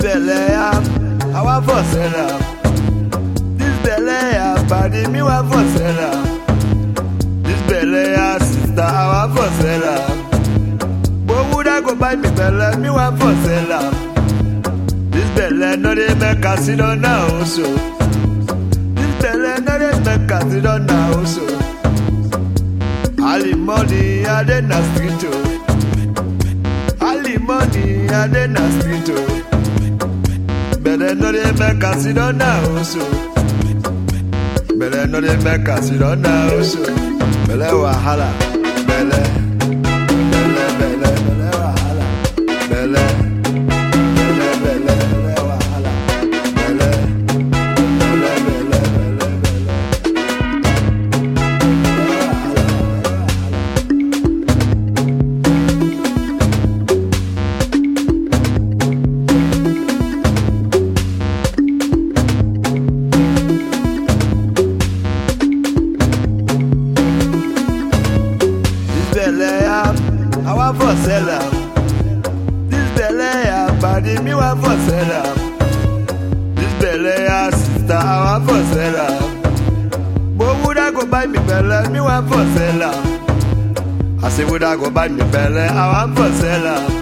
belly up, I want for sell up. This belly up, body me want for sell up. This belly up, sister, I want for sell up. But would I go buy me belly? Me want for sell up. This belly no dey make us sit down now so. This belly no dey make us sit down now so. All the money I dey na street oh. All the money I dey na street oh. Belly no dey make us sit down now so. Belly no dey make us sit down now so. Belly wahala, belly, belly, belly, belly wahala, belly. I want for sell up. This belly up, body me want for sell up. This belly up, sister, I want for sell up. But would I go buy me belly? Me want for sell up. I say would I go buy me belly? I want for sell up.